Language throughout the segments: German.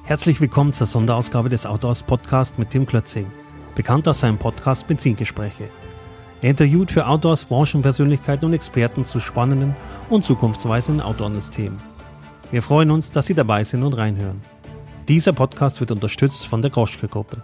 Herzlich willkommen zur Sonderausgabe des Autohaus Podcast mit Tim Klötzing, bekannt aus seinem Podcast Benzingespräche. Er interviewt für Autohaus Branchenpersönlichkeiten und Experten zu spannenden und zukunftsweisenden Autohandelsthemen. Wir freuen uns, dass Sie dabei sind und reinhören. Dieser Podcast wird unterstützt von der Groschke-Gruppe.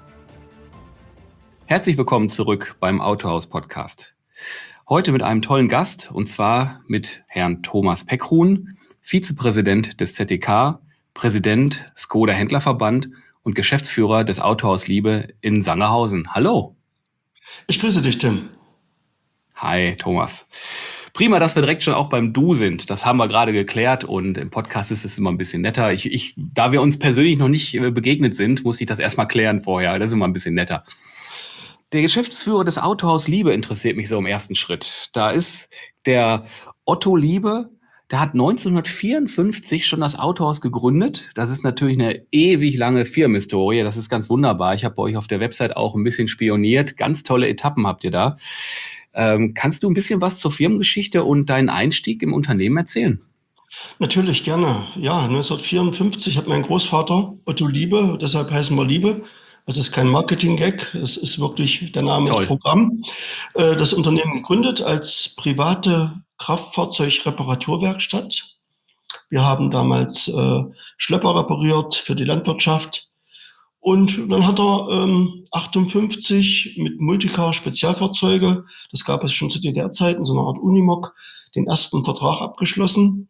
Herzlich willkommen zurück beim Autohaus Podcast. Heute mit einem tollen Gast, und zwar mit Herrn Thomas Peckruhn, Vizepräsident des ZDK, Präsident Skoda Händlerverband und Geschäftsführer des Autohaus Liebe in Sangerhausen. Hallo. Ich grüße dich, Tim. Hi, Thomas. Prima, dass wir direkt schon auch beim Du sind. Das haben wir gerade geklärt und im Podcast ist es immer ein bisschen netter. Da wir uns persönlich noch nicht begegnet sind, muss ich das erstmal klären vorher. Das ist immer ein bisschen netter. Der Geschäftsführer des Autohaus Liebe interessiert mich so im ersten Schritt. Da ist der Otto Liebe, der hat 1954 schon das Autohaus gegründet. Das ist natürlich eine ewig lange Firmenhistorie. Das ist ganz wunderbar. Ich habe bei euch auf der Website auch ein bisschen spioniert. Ganz tolle Etappen habt ihr da. Kannst du ein bisschen was zur Firmengeschichte und deinen Einstieg im Unternehmen erzählen? Natürlich, gerne. Ja, 1954 hat mein Großvater Otto Liebe, deshalb heißen wir Liebe. Das ist kein Marketing-Gag, es ist wirklich, der Name ist Programm, das Unternehmen gegründet als private Kraftfahrzeugreparaturwerkstatt. Wir haben damals Schlepper repariert für die Landwirtschaft. Und dann hat er 58 mit Multicar Spezialfahrzeuge, das gab es schon zu DDR-Zeiten, so eine Art Unimog, den ersten Vertrag abgeschlossen.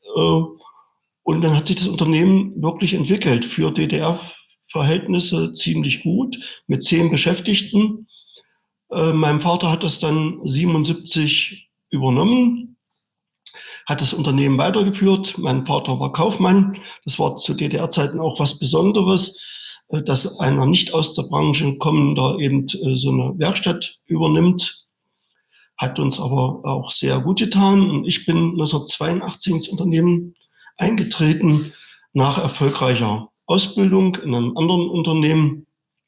Und dann hat sich das Unternehmen wirklich entwickelt, für DDR-Verhältnisse ziemlich gut, mit 10 Beschäftigten. Mein Vater hat das dann 77 übernommen, hat das Unternehmen weitergeführt. Mein Vater war Kaufmann. Das war zu DDR-Zeiten auch was Besonderes, dass einer nicht aus der Branche kommender eben so eine Werkstatt übernimmt. Hat uns aber auch sehr gut getan. Und ich bin 1982 ins Unternehmen eingetreten nach erfolgreicher Ausbildung in einem anderen Unternehmen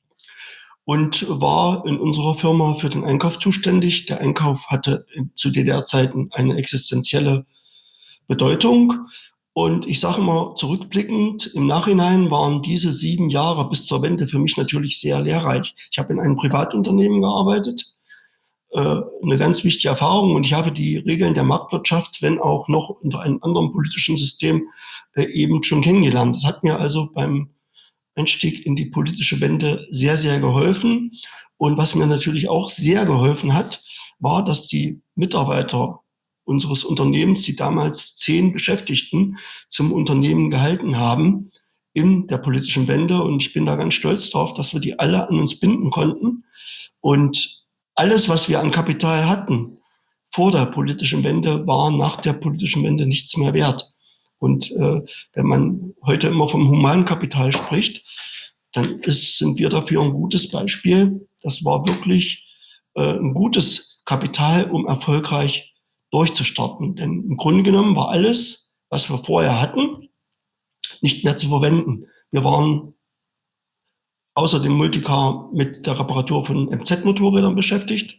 und war in unserer Firma für den Einkauf zuständig. Der Einkauf hatte zu DDR-Zeiten eine existenzielle Bedeutung. Und ich sage mal, zurückblickend, im Nachhinein waren diese 7 Jahre bis zur Wende für mich natürlich sehr lehrreich. Ich habe in einem Privatunternehmen gearbeitet, eine ganz wichtige Erfahrung, und ich habe die Regeln der Marktwirtschaft, wenn auch noch unter einem anderen politischen System, eben schon kennengelernt. Das hat mir also beim Einstieg in die politische Wende sehr, sehr geholfen. Und was mir natürlich auch sehr geholfen hat, war, dass die Mitarbeiter unseres Unternehmens, die damals 10 Beschäftigten zum Unternehmen gehalten haben in der politischen Wende. Und ich bin da ganz stolz drauf, dass wir die alle an uns binden konnten. Und alles, was wir an Kapital hatten vor der politischen Wende, war nach der politischen Wende nichts mehr wert. Und wenn man heute immer vom Humankapital spricht, dann sind wir dafür ein gutes Beispiel. Das war wirklich ein gutes Kapital, um erfolgreich durchzustarten. Denn im Grunde genommen war alles, was wir vorher hatten, nicht mehr zu verwenden. Wir waren außer dem Multicar mit der Reparatur von MZ-Motorrädern beschäftigt.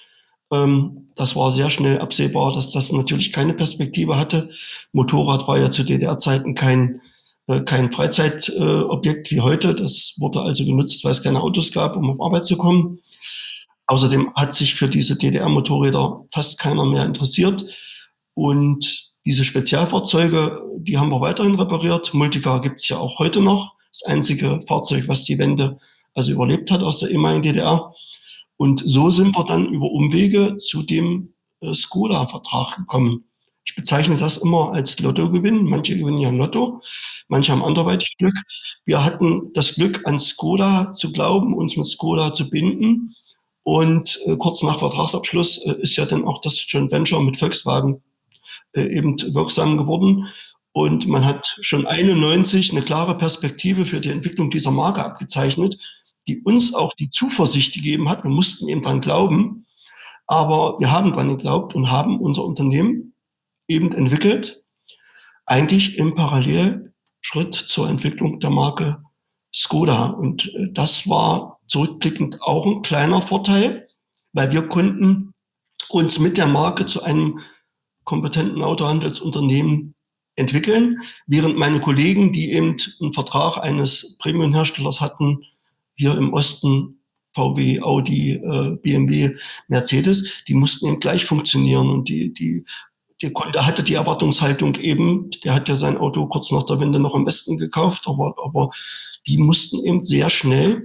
Das war sehr schnell absehbar, dass das natürlich keine Perspektive hatte. Motorrad war ja zu DDR-Zeiten kein Freizeitobjekt wie heute. Das wurde also genutzt, weil es keine Autos gab, um auf Arbeit zu kommen. Außerdem hat sich für diese DDR-Motorräder fast keiner mehr interessiert. Und diese Spezialfahrzeuge, die haben wir weiterhin repariert. Multicar gibt es ja auch heute noch. Das einzige Fahrzeug, was die Wende also überlebt hat aus der ehemaligen DDR. Und so sind wir dann über Umwege zu dem Skoda-Vertrag gekommen. Ich bezeichne das immer als Lottogewinn. Manche gewinnen ja im Lotto, manche haben anderweitig Glück. Wir hatten das Glück, an Skoda zu glauben, uns mit Skoda zu binden. Und kurz nach Vertragsabschluss ist ja dann auch das Joint Venture mit Volkswagen eben wirksam geworden. Und man hat schon 91 eine klare Perspektive für die Entwicklung dieser Marke abgezeichnet, die uns auch die Zuversicht gegeben hat. Wir mussten eben dran glauben, aber wir haben dran geglaubt und haben unser Unternehmen eben entwickelt, eigentlich im Parallelschritt zur Entwicklung der Marke Skoda. Und das war zurückblickend auch ein kleiner Vorteil, weil wir konnten uns mit der Marke zu einem kompetenten Autohandelsunternehmen entwickeln, während meine Kollegen, die eben einen Vertrag eines Premium-Herstellers hatten, hier im Osten, VW, Audi, BMW, Mercedes, die mussten eben gleich funktionieren. Und der Kunde hatte die Erwartungshaltung eben, der hat ja sein Auto kurz nach der Wende noch am Westen gekauft, aber die mussten eben sehr schnell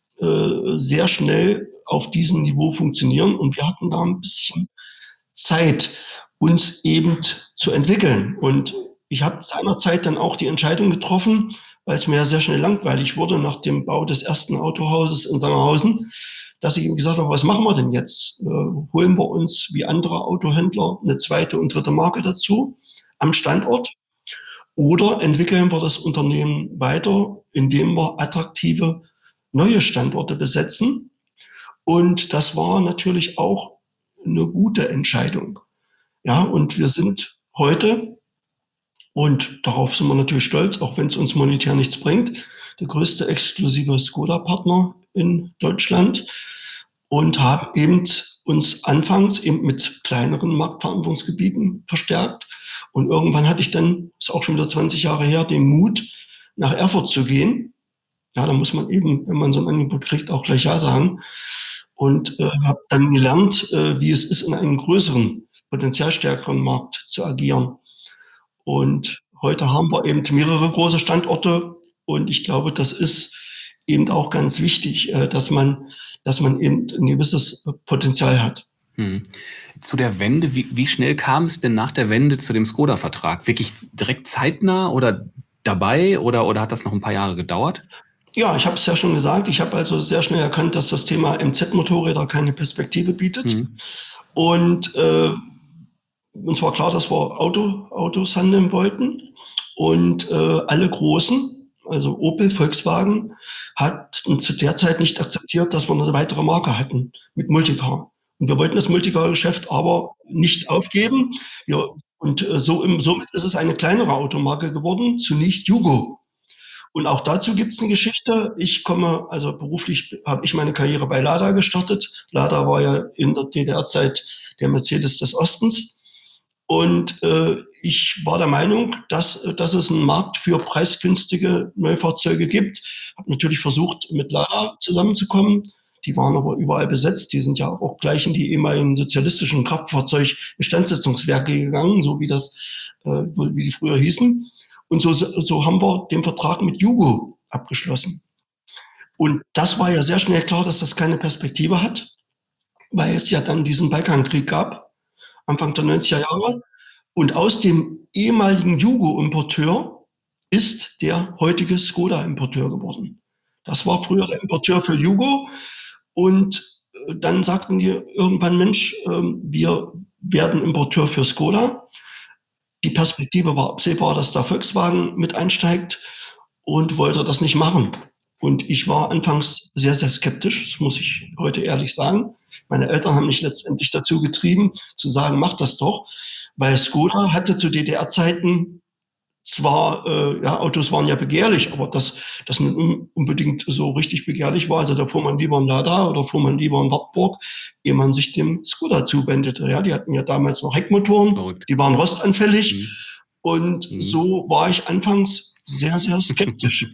auf diesem Niveau funktionieren. Und wir hatten da ein bisschen Zeit, uns eben zu entwickeln. Und ich habe seinerzeit dann auch die Entscheidung getroffen, weil es mir ja sehr schnell langweilig wurde nach dem Bau des ersten Autohauses in Sangerhausen, dass ich ihm gesagt habe, was machen wir denn jetzt? Holen wir uns wie andere Autohändler eine zweite und dritte Marke dazu am Standort oder entwickeln wir das Unternehmen weiter, indem wir attraktive neue Standorte besetzen? Und das war natürlich auch eine gute Entscheidung. Ja, und wir sind heute, und darauf sind wir natürlich stolz, auch wenn es uns monetär nichts bringt, der größte exklusive Skoda-Partner in Deutschland und haben eben uns anfangs eben mit kleineren Marktverantwortungsgebieten verstärkt. Und irgendwann hatte ich dann, ist auch schon wieder 20 Jahre her, den Mut, nach Erfurt zu gehen. Ja, da muss man eben, wenn man so ein Angebot kriegt, auch gleich Ja sagen. Und habe dann gelernt, wie es ist, in einem größeren, potenzialstärkeren Markt zu agieren. Und heute haben wir eben mehrere große Standorte. Und ich glaube, das ist eben auch ganz wichtig, dass man eben ein gewisses Potenzial hat. Zu der Wende, wie schnell kam es denn nach der Wende zu dem Skoda-Vertrag? Wirklich direkt zeitnah oder dabei oder hat das noch ein paar Jahre gedauert? Ja, ich habe es ja schon gesagt. Ich habe also sehr schnell erkannt, dass das Thema MZ-Motorräder keine Perspektive bietet. Und uns war klar, dass wir Autos handeln wollten. Und alle Großen, also Opel, Volkswagen, hatten zu der Zeit nicht akzeptiert, dass wir eine weitere Marke hatten mit Multicar. Und wir wollten das Multicar-Geschäft aber nicht aufgeben. Somit ist es eine kleinere Automarke geworden, zunächst Yugo. Und auch dazu gibt es eine Geschichte. Also beruflich habe ich meine Karriere bei Lada gestartet. Lada war ja in der DDR-Zeit der Mercedes des Ostens. Und ich war der Meinung, dass es einen Markt für preisgünstige Neufahrzeuge gibt. Habe natürlich versucht, mit Lada zusammenzukommen. Die waren aber überall besetzt. Die sind ja auch gleich in die ehemaligen sozialistischen Kraftfahrzeug-Instandsetzungswerke gegangen, so wie wie die früher hießen. Und so haben wir den Vertrag mit Yugo abgeschlossen. Und das war ja sehr schnell klar, dass das keine Perspektive hat, weil es ja dann diesen Balkankrieg gab, Anfang der 90er Jahre. Und aus dem ehemaligen Yugo-Importeur ist der heutige Skoda-Importeur geworden. Das war früher der Importeur für Yugo. Und dann sagten die irgendwann, Mensch, wir werden Importeur für Skoda. Die Perspektive war absehbar, dass da Volkswagen mit einsteigt und wollte das nicht machen. Und ich war anfangs sehr, sehr skeptisch, das muss ich heute ehrlich sagen. Meine Eltern haben mich letztendlich dazu getrieben, zu sagen, mach das doch. Weil Skoda hatte zu DDR-Zeiten zwar, Autos waren ja begehrlich, aber dass nicht unbedingt so richtig begehrlich war. Also da fuhr man lieber in Lada oder fuhr man lieber in Wartburg, ehe man sich dem Skoda zuwendete. Ja, die hatten ja damals noch Heckmotoren, Verrückt. Die waren rostanfällig. Und so war ich anfangs sehr, sehr skeptisch.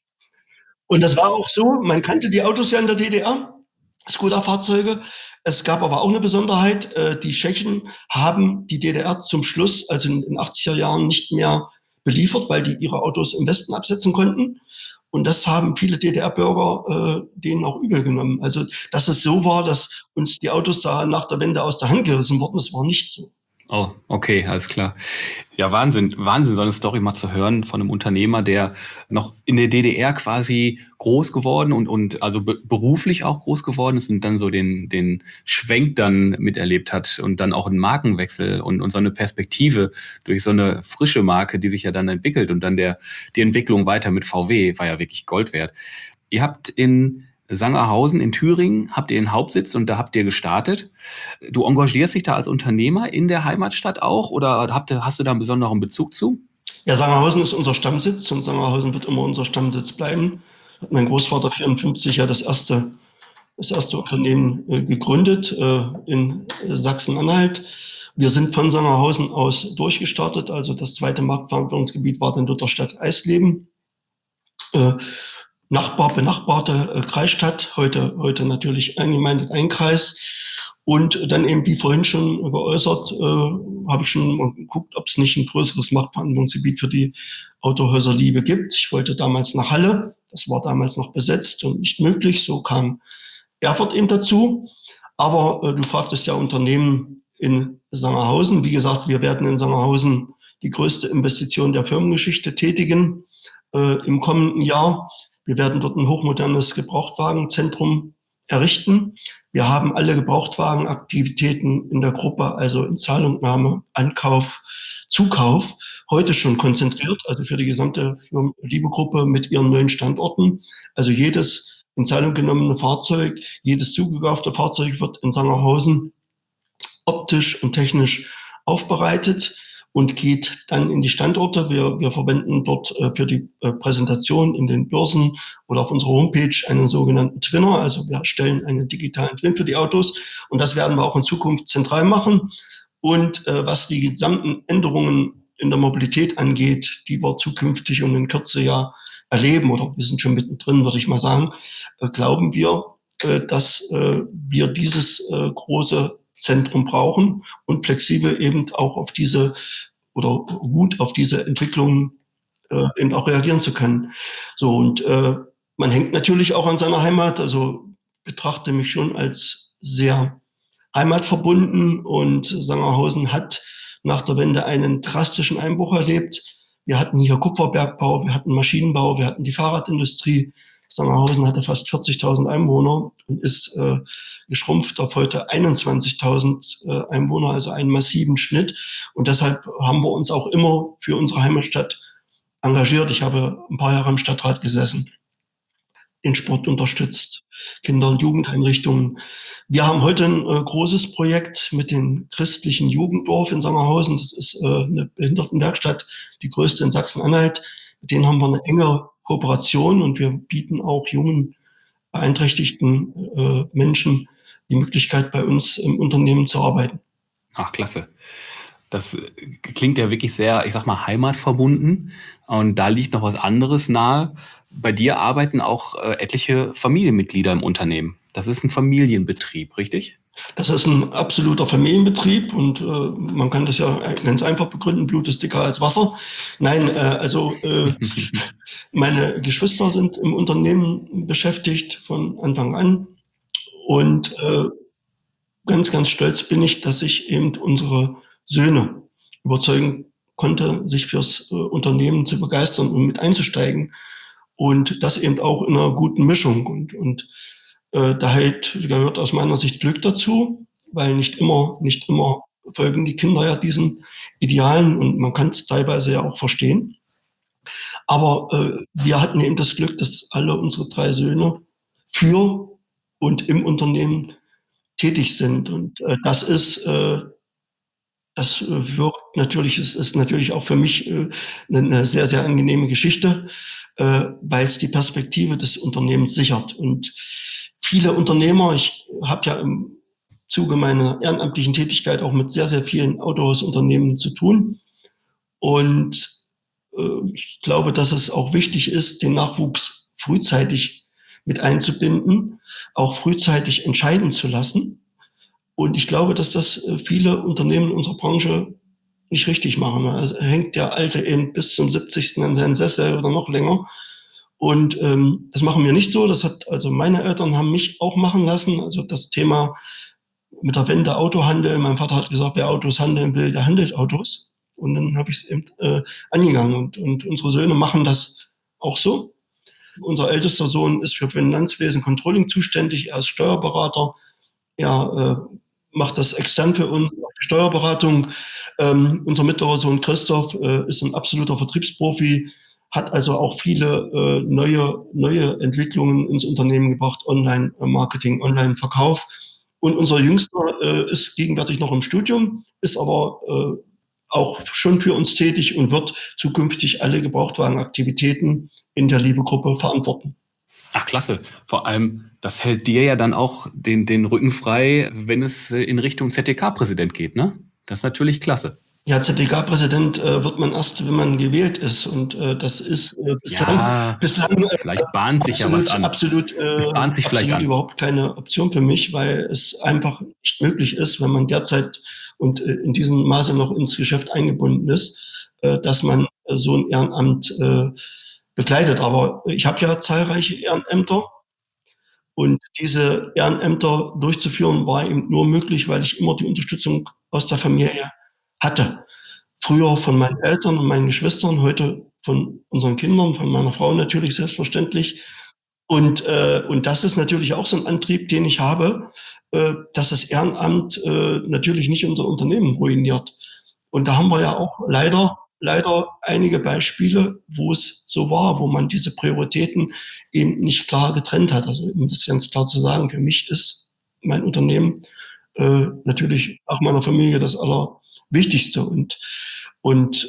Und das war auch so, man kannte die Autos ja in der DDR, Skoda-Fahrzeuge. Es gab aber auch eine Besonderheit, die Tschechen haben die DDR zum Schluss, also in den 80er Jahren, nicht mehr beliefert, weil die ihre Autos im Westen absetzen konnten. Und das haben viele DDR-Bürger denen auch übel genommen. Also, dass es so war, dass uns die Autos da nach der Wende aus der Hand gerissen wurden, das war nicht so. Oh, okay, alles klar. Ja, Wahnsinn, so eine Story mal zu hören von einem Unternehmer, der noch in der DDR quasi groß geworden und also beruflich auch groß geworden ist und dann so den Schwenk dann miterlebt hat und dann auch einen Markenwechsel und so eine Perspektive durch so eine frische Marke, die sich ja dann entwickelt und dann die Entwicklung weiter mit VW war ja wirklich Gold wert. Ihr habt in Sangerhausen in Thüringen habt ihr den Hauptsitz und da habt ihr gestartet. Du engagierst dich da als Unternehmer in der Heimatstadt auch oder hast du da einen besonderen Bezug zu? Ja, Sangerhausen ist unser Stammsitz und Sangerhausen wird immer unser Stammsitz bleiben. Hat mein Großvater 54 ja das erste Unternehmen gegründet in Sachsen-Anhalt. Wir sind von Sangerhausen aus durchgestartet. Also das zweite Marktverantwortungsgebiet war dann Lutherstadt Eisleben. Benachbarte Kreisstadt, heute natürlich eingemeindet ein Kreis. Und dann eben, wie vorhin schon geäußert, habe ich schon mal geguckt, ob es nicht ein größeres Marktverantwortungsgebiet für die Autohäuser Liebe gibt. Ich wollte damals nach Halle. Das war damals noch besetzt und nicht möglich. So kam Erfurt eben dazu. Aber du fragtest ja Unternehmen in Sangerhausen. Wie gesagt, wir werden in Sangerhausen die größte Investition der Firmengeschichte tätigen im kommenden Jahr. Wir werden dort ein hochmodernes Gebrauchtwagenzentrum errichten. Wir haben alle Gebrauchtwagenaktivitäten in der Gruppe, also in Zahlungnahme, Ankauf, Zukauf, heute schon konzentriert, also für die gesamte Liebe-Gruppe mit ihren 9 Standorten. Also jedes in Zahlung genommene Fahrzeug, jedes zugekaufte Fahrzeug wird in Sangerhausen optisch und technisch aufbereitet und geht dann in die Standorte. Wir verwenden dort für die Präsentation in den Börsen oder auf unserer Homepage einen sogenannten Twinner. Also wir stellen einen digitalen Twin für die Autos und das werden wir auch in Zukunft zentral machen. Und was die gesamten Änderungen in der Mobilität angeht, die wir zukünftig und in Kürze ja erleben, oder wir sind schon mittendrin, würde ich mal sagen, glauben wir, dass wir dieses große Zentrum brauchen und flexibel eben auch auf diese oder gut auf diese Entwicklungen eben auch reagieren zu können. So, und man hängt natürlich auch an seiner Heimat, also betrachte mich schon als sehr heimatverbunden und Sangerhausen hat nach der Wende einen drastischen Einbruch erlebt. Wir hatten hier Kupferbergbau, wir hatten Maschinenbau, wir hatten die Fahrradindustrie. Sangerhausen hatte fast 40.000 Einwohner und ist geschrumpft auf heute 21.000 Einwohner, also einen massiven Schnitt. Und deshalb haben wir uns auch immer für unsere Heimatstadt engagiert. Ich habe ein paar Jahre im Stadtrat gesessen, den Sport unterstützt, Kinder- und Jugendeinrichtungen. Wir haben heute ein großes Projekt mit dem christlichen Jugenddorf in Sangerhausen. Das ist eine Behindertenwerkstatt, die größte in Sachsen-Anhalt. Mit denen haben wir eine enge Kooperation und wir bieten auch jungen, beeinträchtigten Menschen die Möglichkeit, bei uns im Unternehmen zu arbeiten. Ach, klasse. Das klingt ja wirklich sehr, ich sag mal, heimatverbunden. Und da liegt noch was anderes nahe. Bei dir arbeiten auch etliche Familienmitglieder im Unternehmen. Das ist ein Familienbetrieb, richtig? Das ist ein absoluter Familienbetrieb und man kann das ja ganz einfach begründen, Blut ist dicker als Wasser. Nein, meine Geschwister sind im Unternehmen beschäftigt von Anfang an und ganz, ganz stolz bin ich, dass ich eben unsere Söhne überzeugen konnte, sich fürs Unternehmen zu begeistern und mit einzusteigen und das eben auch in einer guten Mischung und da gehört aus meiner Sicht Glück dazu, weil nicht immer folgen die Kinder ja diesen Idealen und man kann es teilweise ja auch verstehen. Aber wir hatten eben das Glück, dass alle unsere 3 Söhne für und im Unternehmen tätig sind. Und das wirkt natürlich, es ist natürlich auch für mich eine sehr, sehr angenehme Geschichte, weil es die Perspektive des Unternehmens sichert. Und viele Unternehmer, ich habe ja im Zuge meiner ehrenamtlichen Tätigkeit auch mit sehr, sehr vielen Autohausunternehmen zu tun. Und ich glaube, dass es auch wichtig ist, den Nachwuchs frühzeitig mit einzubinden, auch frühzeitig entscheiden zu lassen. Und ich glaube, dass das viele Unternehmen in unserer Branche nicht richtig machen. Also hängt der Alte eben bis zum 70. an seinen Sessel oder noch länger. Und das machen wir nicht so. Das hat also meine Eltern haben mich auch machen lassen. Also das Thema mit der Wende Autohandel. Mein Vater hat gesagt, wer Autos handeln will, der handelt Autos. Und dann habe ich es eben angegangen. Und unsere Söhne machen das auch so. Unser ältester Sohn ist für Finanzwesen Controlling zuständig. Er ist Steuerberater. Er macht das extern für uns, die Steuerberatung. Unser mittlerer Sohn Christoph ist ein absoluter Vertriebsprofi, hat also auch viele neue Entwicklungen ins Unternehmen gebracht, Online-Marketing, Online-Verkauf. Und unser Jüngster ist gegenwärtig noch im Studium, ist aber auch schon für uns tätig und wird zukünftig alle Gebrauchtwagenaktivitäten in der Liebe-Gruppe verantworten. Ach, klasse. Vor allem, das hält dir ja dann auch den Rücken frei, wenn es in Richtung ZDK-Präsident geht, ne? Das ist natürlich klasse. Ja, ZDK-Präsident wird man erst, wenn man gewählt ist. Und das ist bislang vielleicht bahnt sich ja was an. absolut überhaupt keine Option für mich, weil es einfach nicht möglich ist, wenn man derzeit und in diesem Maße noch ins Geschäft eingebunden ist, dass man so ein Ehrenamt begleitet. Aber ich habe ja zahlreiche Ehrenämter. Und diese Ehrenämter durchzuführen, war eben nur möglich, weil ich immer die Unterstützung aus der Familie hatte. Früher von meinen Eltern und meinen Geschwistern, heute von unseren Kindern, von meiner Frau natürlich selbstverständlich. Und das ist natürlich auch so ein Antrieb, den ich habe, dass das Ehrenamt natürlich nicht unser Unternehmen ruiniert. Und da haben wir ja auch leider einige Beispiele, wo es so war, wo man diese Prioritäten eben nicht klar getrennt hat. Also um das ganz klar zu sagen, für mich ist mein Unternehmen natürlich auch meiner Familie das Allerwichtigste. Und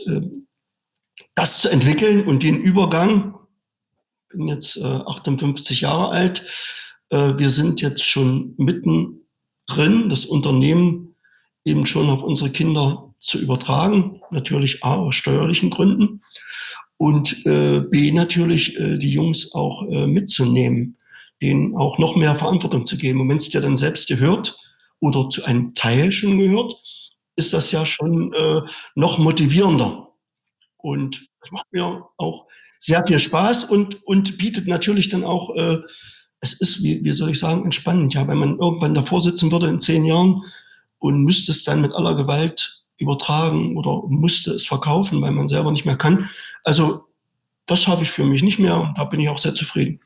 das zu entwickeln und den Übergang, ich bin jetzt 58 Jahre alt, wir sind jetzt schon mittendrin, das Unternehmen eben schon auf unsere Kinder zu übertragen, natürlich A, aus steuerlichen Gründen und B, natürlich die Jungs auch mitzunehmen, denen auch noch mehr Verantwortung zu geben. Und wenn es dir dann selbst gehört oder zu einem Teil schon gehört, ist das ja schon noch motivierender. Und das macht mir auch sehr viel Spaß und bietet natürlich dann auch, es ist, wie soll ich sagen, entspannend. Ja, wenn man irgendwann davor sitzen würde in 10 Jahren und müsste es dann mit aller Gewalt übertragen oder musste es verkaufen, weil man selber nicht mehr kann. Also das habe ich für mich nicht mehr und da bin ich auch sehr zufrieden.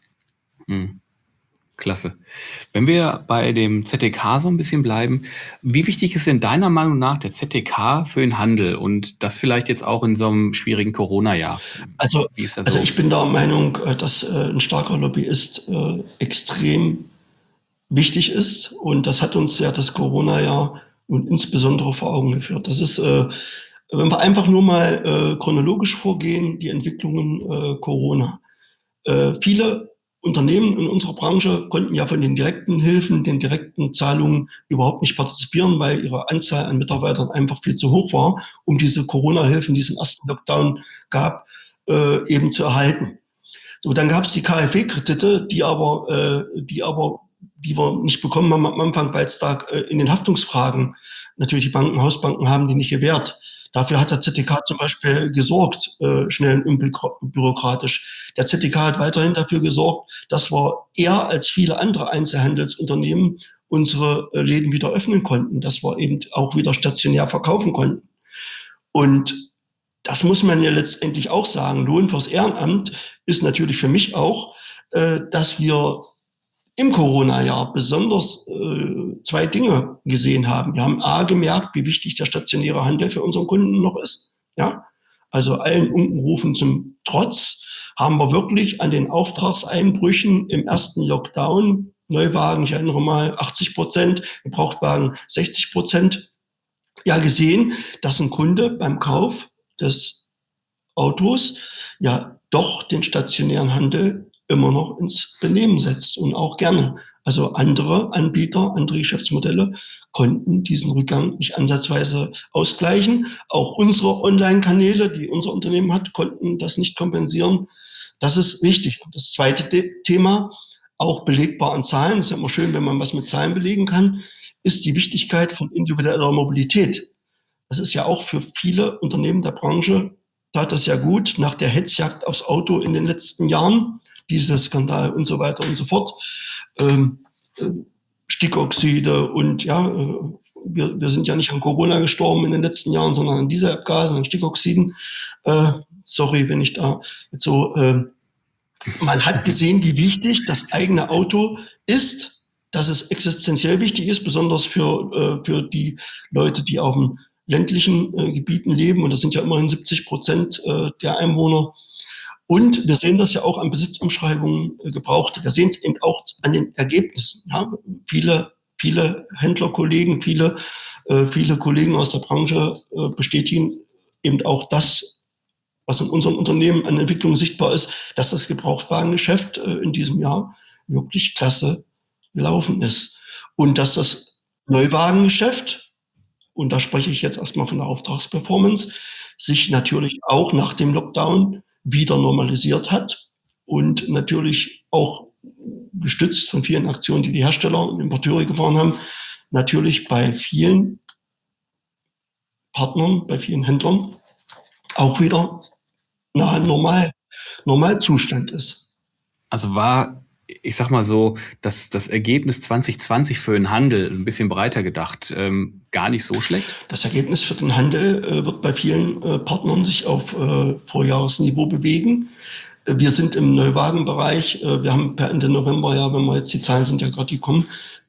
Klasse. Wenn wir bei dem ZTK so ein bisschen bleiben, wie wichtig ist denn deiner Meinung nach der ZTK für den Handel und das vielleicht jetzt auch in so einem schwierigen Corona-Jahr? Also ich bin der Meinung, dass ein starker Lobbyist extrem wichtig ist und das hat uns ja das Corona-Jahr und insbesondere vor Augen geführt. Das ist, wenn wir einfach nur mal chronologisch vorgehen, die Entwicklungen Corona. Viele Unternehmen in unserer Branche konnten ja von den direkten Hilfen, den direkten Zahlungen überhaupt nicht partizipieren, weil ihre Anzahl an Mitarbeitern einfach viel zu hoch war, um diese Corona-Hilfen, die es im ersten Lockdown gab, eben zu erhalten. So, dann gab es die KfW-Kredite, die wir nicht bekommen haben am Anfang, weil es da in den Haftungsfragen natürlich die Banken, Hausbanken haben die nicht gewährt. Dafür hat der ZTK zum Beispiel gesorgt, schnell und unbürokratisch. Der ZTK hat weiterhin dafür gesorgt, dass wir eher als viele andere Einzelhandelsunternehmen unsere Läden wieder öffnen konnten, dass wir eben auch wieder stationär verkaufen konnten. Und das muss man ja letztendlich auch sagen. Lohn fürs Ehrenamt ist natürlich für mich auch, dass wir im Corona-Jahr besonders 2 Dinge gesehen haben. Wir haben A gemerkt, wie wichtig der stationäre Handel für unseren Kunden noch ist. Ja, also allen Unkenrufen zum Trotz haben wir wirklich an den Auftragseinbrüchen im ersten Lockdown, Neuwagen, ich erinnere mal 80%, Gebrauchtwagen 60%, ja gesehen, dass ein Kunde beim Kauf des Autos ja doch den stationären Handel immer noch ins Benehmen setzt und auch gerne. Also andere Anbieter, andere Geschäftsmodelle konnten diesen Rückgang nicht ansatzweise ausgleichen. Auch unsere Online-Kanäle, die unser Unternehmen hat, konnten das nicht kompensieren. Das ist wichtig. Und das zweite Thema, auch belegbar an Zahlen, ist ja immer schön, wenn man was mit Zahlen belegen kann, ist die Wichtigkeit von individueller Mobilität. Das ist ja auch für viele Unternehmen der Branche, tat das ja gut nach der Hetzjagd aufs Auto in den letzten Jahren, dieser Skandal und so weiter und so fort. Stickoxide und ja, wir sind ja nicht an Corona gestorben in den letzten Jahren, sondern an Dieselabgasen, an Stickoxiden. Sorry, wenn ich da jetzt so... man hat gesehen, wie wichtig das eigene Auto ist, dass es existenziell wichtig ist, besonders für die Leute, die auf dem ländlichen Gebieten leben. Und das sind ja immerhin 70% der Einwohner. Und wir sehen das ja auch an Besitzumschreibungen gebraucht. Wir sehen es eben auch an den Ergebnissen. Ja? Viele Händlerkollegen, viele Kollegen aus der Branche bestätigen eben auch das, was in unserem Unternehmen an Entwicklung sichtbar ist, dass das Gebrauchtwagengeschäft in diesem Jahr wirklich klasse gelaufen ist. Und dass das Neuwagengeschäft und da spreche ich jetzt erstmal von der Auftragsperformance, sich natürlich auch nach dem Lockdown wieder normalisiert hat und natürlich auch gestützt von vielen Aktionen, die die Hersteller und Importeure gefahren haben, natürlich bei vielen Partnern, bei vielen Händlern auch wieder nahe Normalzustand ist. Also war, ich sag mal so, das Ergebnis 2020 für den Handel, ein bisschen breiter gedacht, gar nicht so schlecht? Das Ergebnis für den Handel wird bei vielen Partnern sich auf Vorjahresniveau bewegen. Wir sind im Neuwagenbereich. Wir haben per Ende November, ja, wenn wir jetzt, die Zahlen sind ja gerade gekommen,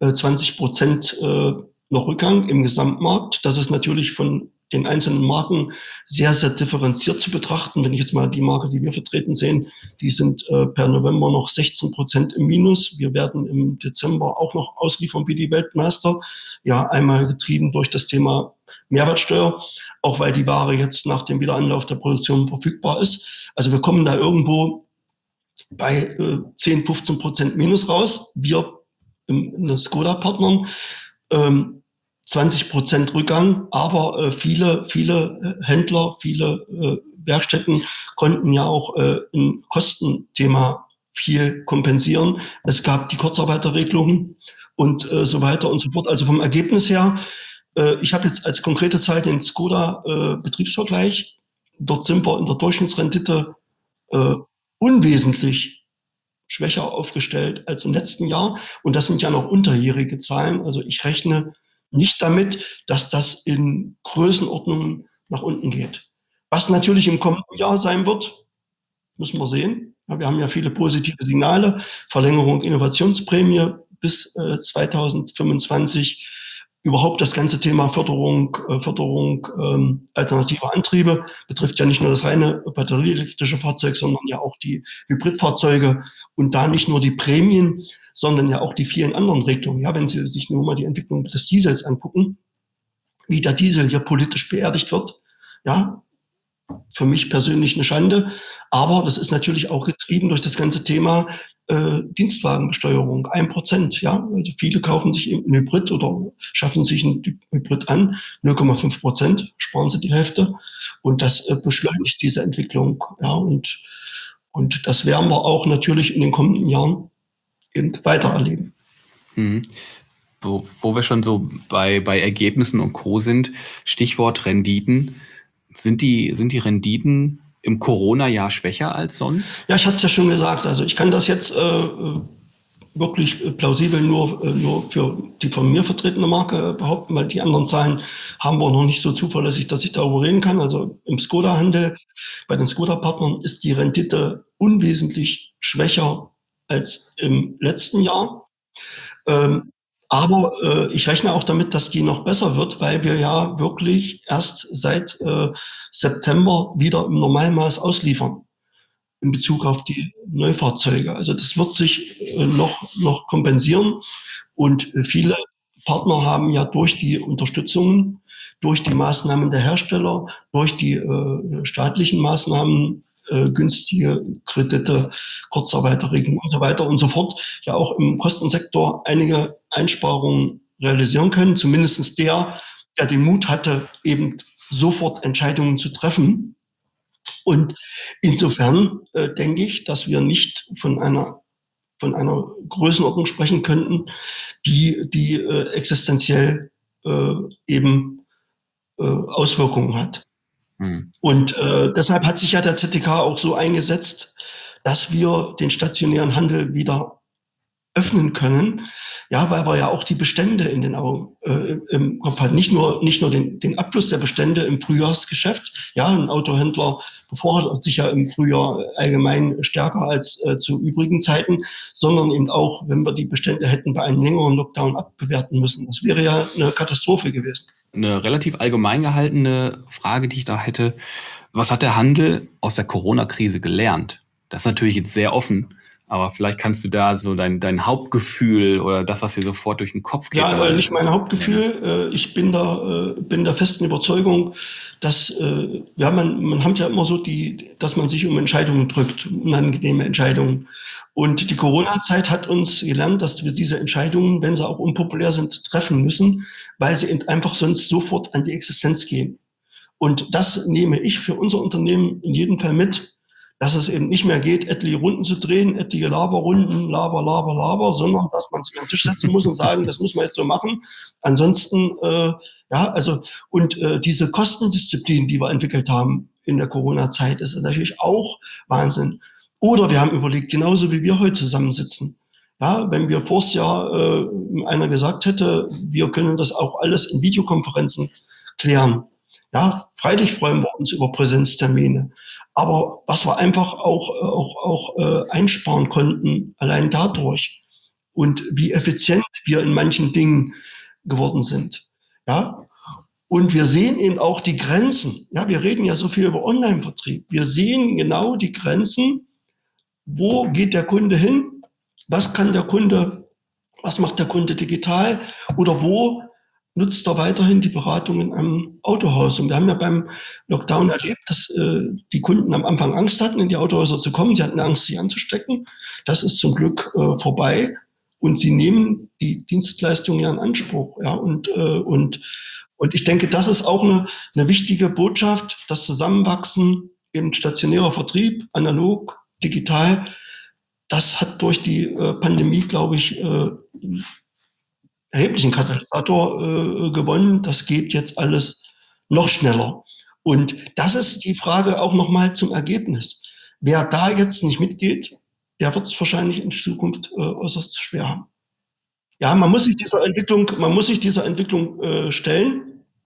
20% noch Rückgang im Gesamtmarkt. Das ist natürlich von den einzelnen Marken sehr, sehr differenziert zu betrachten. Wenn ich jetzt mal die Marke, die wir vertreten sehen, die sind per November noch 16% im Minus. Wir werden im Dezember auch noch ausliefern wie die Weltmeister. Ja, einmal getrieben durch das Thema Mehrwertsteuer, auch weil die Ware jetzt nach dem Wiederanlauf der Produktion verfügbar ist. Also wir kommen da irgendwo bei 10-15% Minus raus. Wir in den Skoda-Partnern 20% Rückgang, aber viele Händler, viele Werkstätten konnten ja auch ein Kostenthema viel kompensieren. Es gab die Kurzarbeiterregelungen und so weiter und so fort. Also vom Ergebnis her, ich habe jetzt als konkrete Zahl den Skoda Betriebsvergleich. Dort sind wir in der Durchschnittsrendite unwesentlich schwächer aufgestellt als im letzten Jahr. Und das sind ja noch unterjährige Zahlen. Also ich rechne nicht damit, dass das in Größenordnungen nach unten geht. Was natürlich im kommenden Jahr sein wird, müssen wir sehen. Ja, wir haben ja viele positive Signale. Verlängerung Innovationsprämie bis 2025. Überhaupt das ganze Thema Förderung alternativer Antriebe betrifft ja nicht nur das reine batterieelektrische Fahrzeug, sondern ja auch die Hybridfahrzeuge und da nicht nur die Prämien, sondern ja auch die vielen anderen Regelungen. Ja, wenn Sie sich nur mal die Entwicklung des Diesels angucken, wie der Diesel hier politisch beerdigt wird, ja, für mich persönlich eine Schande. Aber das ist natürlich auch getrieben durch das ganze Thema Dienstwagenbesteuerung, 1%. Ja? Also viele kaufen sich eben ein Hybrid oder schaffen sich ein Hybrid an, 0,5%, sparen sie die Hälfte. Und das beschleunigt diese Entwicklung. Ja? Und das werden wir auch natürlich in den kommenden Jahren eben weiter erleben. Mhm. Wo wir schon so bei Ergebnissen und Co. sind, Stichwort Renditen. Sind die Renditen im Corona-Jahr schwächer als sonst? Ja, ich hatte es ja schon gesagt. Also ich kann das jetzt wirklich plausibel nur für die von mir vertretene Marke behaupten, weil die anderen Zahlen haben wir noch nicht so zuverlässig, dass ich darüber reden kann. Also im Skoda-Handel, bei den Skoda-Partnern ist die Rendite unwesentlich schwächer als im letzten Jahr. Aber ich rechne auch damit, dass die noch besser wird, weil wir ja wirklich erst seit September wieder im Normalmaß ausliefern in Bezug auf die Neufahrzeuge. Also das wird sich noch kompensieren. Und viele Partner haben ja durch die Unterstützung, durch die Maßnahmen der Hersteller, durch die staatlichen Maßnahmen, günstige Kredite, Kurzarbeiterregelung und so weiter und so fort, ja auch im Kostensektor einige Einsparungen realisieren können. Zumindest der den Mut hatte, eben sofort Entscheidungen zu treffen. Und insofern denke ich, dass wir nicht von einer Größenordnung sprechen könnten, die existenziell eben Auswirkungen hat. Und deshalb hat sich ja der ZTK auch so eingesetzt, dass wir den stationären Handel wieder öffnen können, ja, weil wir ja auch die Bestände in den Augen im Kopf hatten. Nicht nur den Abfluss der Bestände im Frühjahrsgeschäft. Ja, ein Autohändler bevorratet sich ja im Frühjahr allgemein stärker als zu übrigen Zeiten, sondern eben auch, wenn wir die Bestände hätten bei einem längeren Lockdown abbewerten müssen. Das wäre ja eine Katastrophe gewesen. Eine relativ allgemein gehaltene Frage, die ich da hätte. Was hat der Handel aus der Corona-Krise gelernt? Das ist natürlich jetzt sehr offen. Aber vielleicht kannst du da so dein Hauptgefühl oder das, was dir sofort durch den Kopf geht. Ja, nicht mein Hauptgefühl. Ich bin der festen Überzeugung, dass man hat ja immer so dass man sich um Entscheidungen drückt, unangenehme Entscheidungen. Und die Corona-Zeit hat uns gelernt, dass wir diese Entscheidungen, wenn sie auch unpopulär sind, treffen müssen, weil sie einfach sonst sofort an die Existenz gehen. Und das nehme ich für unser Unternehmen in jedem Fall mit, dass es eben nicht mehr geht, etliche Runden zu drehen, etliche Laberrunden, Laber, sondern dass man sich an den Tisch setzen muss und sagen, das müssen wir jetzt so machen. Ansonsten, diese Kostendisziplin, die wir entwickelt haben in der Corona-Zeit, ist natürlich auch Wahnsinn. Oder wir haben überlegt, genauso wie wir heute zusammensitzen. Ja, wenn wir vors Jahr einer gesagt hätte, wir können das auch alles in Videokonferenzen klären. Ja, freilich freuen wir uns über Präsenztermine. Aber was wir einfach auch einsparen konnten, allein dadurch und wie effizient wir in manchen Dingen geworden sind. Ja, und wir sehen eben auch die Grenzen. Ja, wir reden ja so viel über Online-Vertrieb. Wir sehen genau die Grenzen. Wo geht der Kunde hin? Was macht der Kunde digital? Oder wo nutzt er weiterhin die Beratungen am Autohaus? Und wir haben ja beim Lockdown erlebt, dass die Kunden am Anfang Angst hatten, in die Autohäuser zu kommen. Sie hatten Angst, sich anzustecken. Das ist zum Glück vorbei. Und sie nehmen die Dienstleistung ja in Anspruch. Ja, und ich denke, das ist auch eine wichtige Botschaft, das Zusammenwachsen im stationärer Vertrieb, analog, digital. Das hat durch die Pandemie, glaube ich, erheblichen Katalysator gewonnen. Das geht jetzt alles noch schneller. Und das ist die Frage auch nochmal zum Ergebnis. Wer da jetzt nicht mitgeht, der wird es wahrscheinlich in Zukunft äußerst schwer haben. Ja, man muss sich dieser Entwicklung stellen.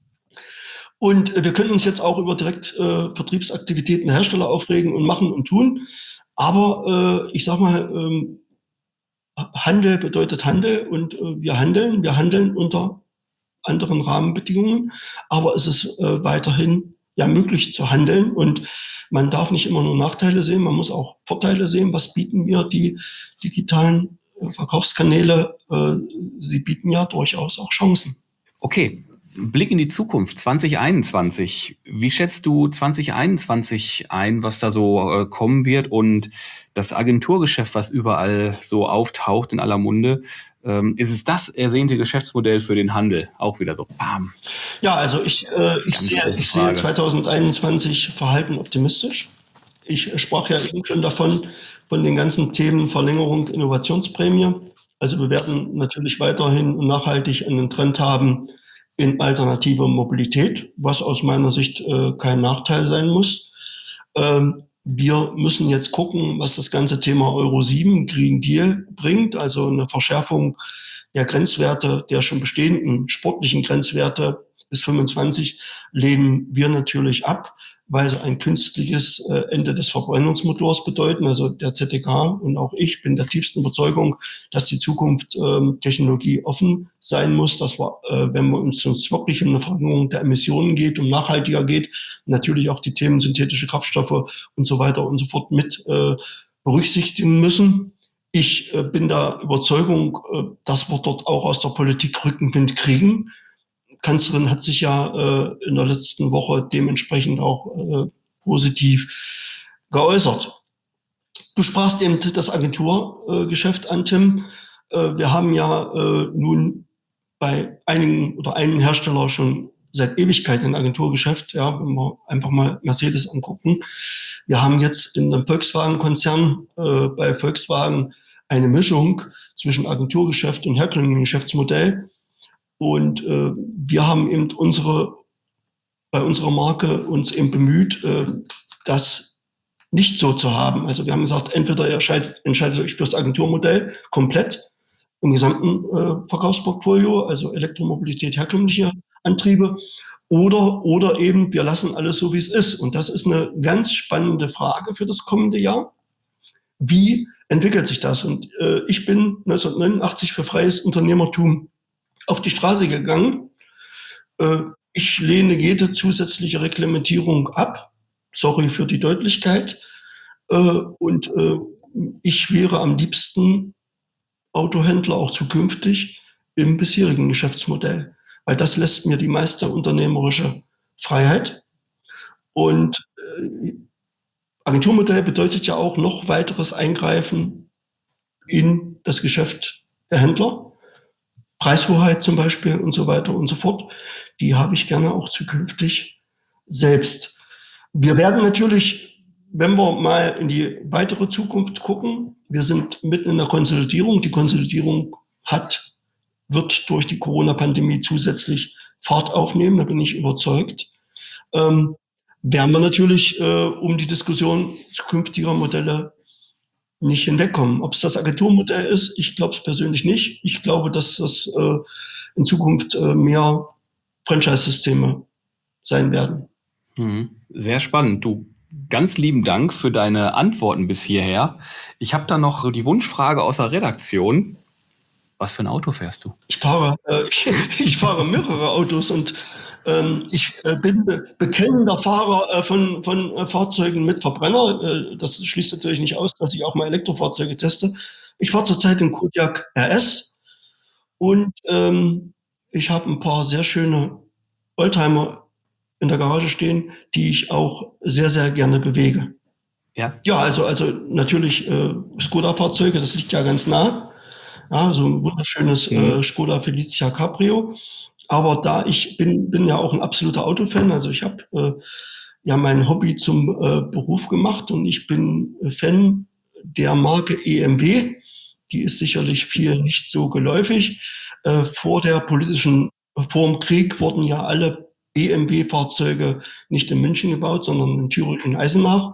Und wir können uns jetzt auch über Vertriebsaktivitäten der Hersteller aufregen und machen und tun. Aber ich sag mal, Handel bedeutet Handel und wir handeln unter anderen Rahmenbedingungen, aber es ist weiterhin ja möglich zu handeln und man darf nicht immer nur Nachteile sehen, man muss auch Vorteile sehen. Was bieten mir die digitalen Verkaufskanäle? Sie bieten ja durchaus auch Chancen. Okay. Blick in die Zukunft, 2021. Wie schätzt du 2021 ein, was da so kommen wird? Und das Agenturgeschäft, was überall so auftaucht in aller Munde, ist es das ersehnte Geschäftsmodell für den Handel? Auch wieder so, bam. Ja, also ich sehe 2021 verhalten optimistisch. Ich sprach ja eben schon von den ganzen Themen Verlängerung, Innovationsprämie. Also wir werden natürlich weiterhin nachhaltig einen Trend haben in alternative Mobilität, was aus meiner Sicht kein Nachteil sein muss. Wir müssen jetzt gucken, was das ganze Thema Euro 7 Green Deal bringt, also eine Verschärfung der Grenzwerte, der schon bestehenden sportlichen Grenzwerte bis 25 lehnen wir natürlich ab, weil sie ein künstliches Ende des Verbrennungsmotors bedeuten. Also der ZDK und auch ich bin der tiefsten Überzeugung, dass die Zukunft technologieoffen sein muss, dass wir, wenn wir uns wirklich um eine Verringerung der Emissionen geht, um nachhaltiger geht, natürlich auch die Themen synthetische Kraftstoffe und so weiter und so fort mit berücksichtigen müssen. Ich bin der Überzeugung, dass wir dort auch aus der Politik Rückenwind kriegen. Kanzlerin hat sich ja in der letzten Woche dementsprechend auch positiv geäußert. Du sprachst eben das Agenturgeschäft an, Tim. Wir haben ja nun bei einem Hersteller schon seit Ewigkeit ein Agenturgeschäft, ja, wenn wir einfach mal Mercedes angucken. Wir haben jetzt in dem Volkswagen-Konzern bei Volkswagen eine Mischung zwischen Agenturgeschäft und herkömmlichem Geschäftsmodell. Und wir haben eben bei unserer Marke uns eben bemüht, das nicht so zu haben. Also wir haben gesagt, entweder ihr entscheidet euch für das Agenturmodell komplett im gesamten Verkaufsportfolio, also Elektromobilität, herkömmliche Antriebe, oder eben wir lassen alles so, wie es ist. Und das ist eine ganz spannende Frage für das kommende Jahr. Wie entwickelt sich das? Und ich bin 1989 für freies Unternehmertum auf die Straße gegangen. Ich lehne jede zusätzliche Reglementierung ab. Sorry für die Deutlichkeit. Und ich wäre am liebsten Autohändler auch zukünftig im bisherigen Geschäftsmodell, weil das lässt mir die meiste unternehmerische Freiheit. Und Agenturmodell bedeutet ja auch noch weiteres Eingreifen in das Geschäft der Händler. Preishoheit zum Beispiel und so weiter und so fort. Die habe ich gerne auch zukünftig selbst. Wir werden natürlich, wenn wir mal in die weitere Zukunft gucken, wir sind mitten in der Konsolidierung. Die Konsolidierung wird durch die Corona-Pandemie zusätzlich Fahrt aufnehmen, da bin ich überzeugt. Werden wir natürlich um die Diskussion zukünftiger Modelle nicht hinwegkommen. Ob es das Agenturmodell ist, ich glaube es persönlich nicht. Ich glaube, dass das in Zukunft mehr Franchise-Systeme sein werden. Sehr spannend. Du, ganz lieben Dank für deine Antworten bis hierher. Ich habe da noch so die Wunschfrage aus der Redaktion. Was für ein Auto fährst du? Ich fahre mehrere Autos und ich bin bekennender Fahrer von Fahrzeugen mit Verbrenner. Das schließt natürlich nicht aus, dass ich auch mal Elektrofahrzeuge teste. Ich fahre zurzeit den Kodiaq RS und ich habe ein paar sehr schöne Oldtimer in der Garage stehen, die ich auch sehr, sehr gerne bewege. Ja, also natürlich Skoda-Fahrzeuge, das liegt ja ganz nah. Ja, so ein wunderschönes Skoda Felicia Cabrio. Aber da ich bin ja auch ein absoluter Autofan, also ich habe ja mein Hobby zum Beruf gemacht und ich bin Fan der Marke EMW. Die ist sicherlich vielen nicht so geläufig. Vor dem Krieg wurden ja alle EMW-Fahrzeuge nicht in München gebaut, sondern in Thüringen und Eisenach.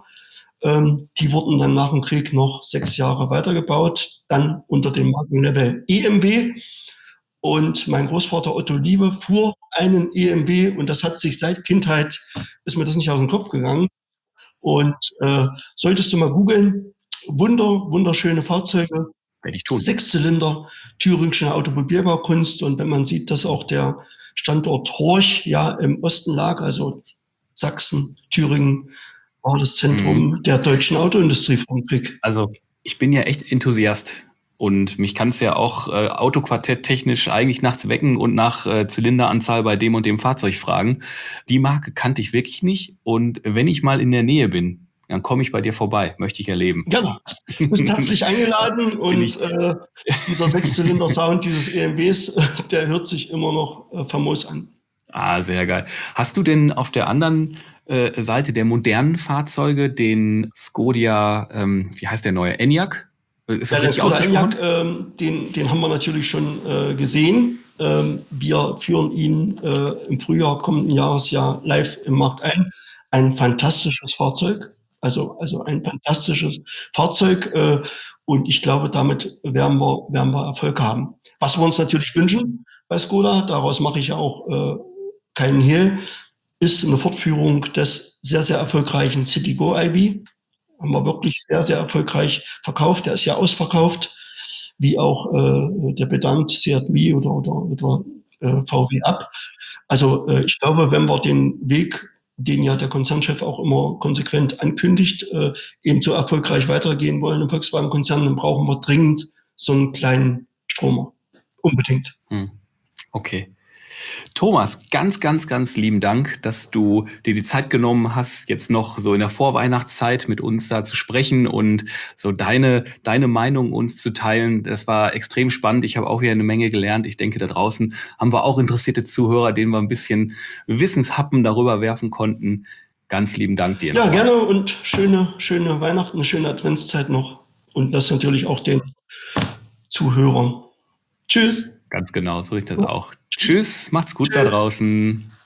Die wurden dann nach dem Krieg noch 6 Jahre weitergebaut, dann unter dem Markenlabel EMW. Und mein Großvater Otto Liebe fuhr einen EMW und das hat sich seit Kindheit, ist mir das nicht aus dem Kopf gegangen. Und solltest du mal googeln, wunderschöne Fahrzeuge. Werde ich tun. 6-Zylinder, thüringische Automobilbaukunst. Und wenn man sieht, dass auch der Standort Horch ja im Osten lag, also Sachsen, Thüringen, war das Zentrum der deutschen Autoindustrie vom Krieg. Also ich bin ja echt Enthusiast und mich kann es ja auch Autoquartett technisch eigentlich nachts wecken und nach Zylinderanzahl bei dem und dem Fahrzeug fragen. Die Marke kannte ich wirklich nicht und wenn ich mal in der Nähe bin, dann komme ich bei dir vorbei, möchte ich erleben. Genau, du bist herzlich eingeladen und dieser 6-Zylinder-Sound dieses EMWs, der hört sich immer noch famos an. Ah, sehr geil. Hast du denn auf der anderen Seite der modernen Fahrzeuge den Skoda, wie heißt der neue, Enyaq? Ist das der Skoda Enyaq, den haben wir natürlich schon gesehen. Wir führen ihn im Frühjahr kommenden Jahres ja live im Markt ein. Ein fantastisches Fahrzeug, also ein fantastisches Fahrzeug und ich glaube, damit werden wir Erfolg haben. Was wir uns natürlich wünschen bei Skoda, daraus mache ich ja auch keinen Hehl, ist eine Fortführung des sehr, sehr erfolgreichen Citigo IB. Haben wir wirklich sehr, sehr erfolgreich verkauft. Der ist ja ausverkauft, wie auch der Pedant Seat Mii oder VW Up. Also ich glaube, wenn wir den Weg, den ja der Konzernchef auch immer konsequent ankündigt, eben so erfolgreich weitergehen wollen im Volkswagen-Konzern, dann brauchen wir dringend so einen kleinen Stromer. Unbedingt. Okay. Thomas, ganz, ganz, ganz lieben Dank, dass du dir die Zeit genommen hast, jetzt noch so in der Vorweihnachtszeit mit uns da zu sprechen und so deine Meinung uns zu teilen. Das war extrem spannend. Ich habe auch wieder eine Menge gelernt. Ich denke, da draußen haben wir auch interessierte Zuhörer, denen wir ein bisschen Wissenshappen darüber werfen konnten. Ganz lieben Dank dir. Ja, gerne und schöne Weihnachten, eine schöne Adventszeit noch und das natürlich auch den Zuhörern. Tschüss. Ganz genau, so ist das auch. Tschüss, macht's gut da draußen.